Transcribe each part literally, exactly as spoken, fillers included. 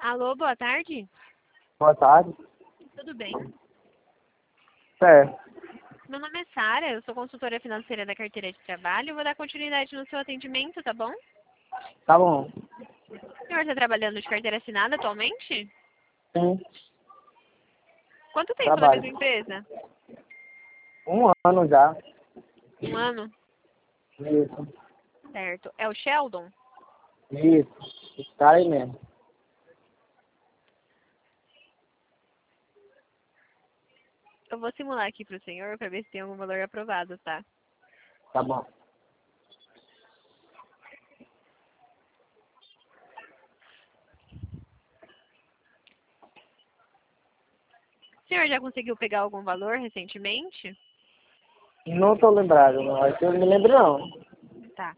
Alô, boa tarde. Boa tarde. Tudo bem? Certo. Meu nome é Sara, eu sou consultora financeira da carteira de trabalho. Vou dar continuidade no seu atendimento, tá bom? Tá bom. O senhor está trabalhando de carteira assinada atualmente? Sim. Quanto tempo na Trabalho. mesma empresa? Um ano já. Um ano? Isso. Certo. É o Sheldon? Isso. Está aí mesmo. Eu vou simular aqui para o senhor para ver se tem algum valor aprovado, tá? Tá bom. O senhor já conseguiu pegar algum valor recentemente? Não tô lembrado, não. Acho que eu não me lembro, não. Tá.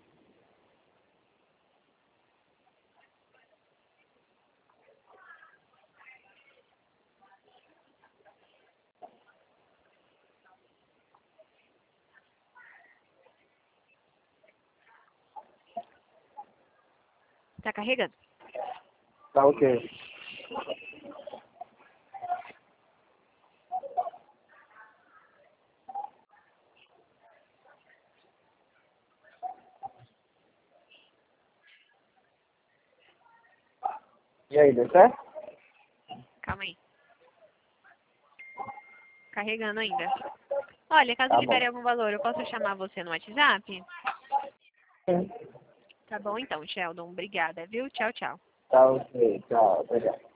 Tá carregando? Tá ok. E aí, deu certo? Calma aí. Carregando ainda. Olha, caso Tá bom. libere algum valor, eu posso chamar você no WhatsApp? Sim. Tá bom então, Sheldon. Obrigada, viu? Tchau, tchau. Tá ok. Tchau. Obrigado.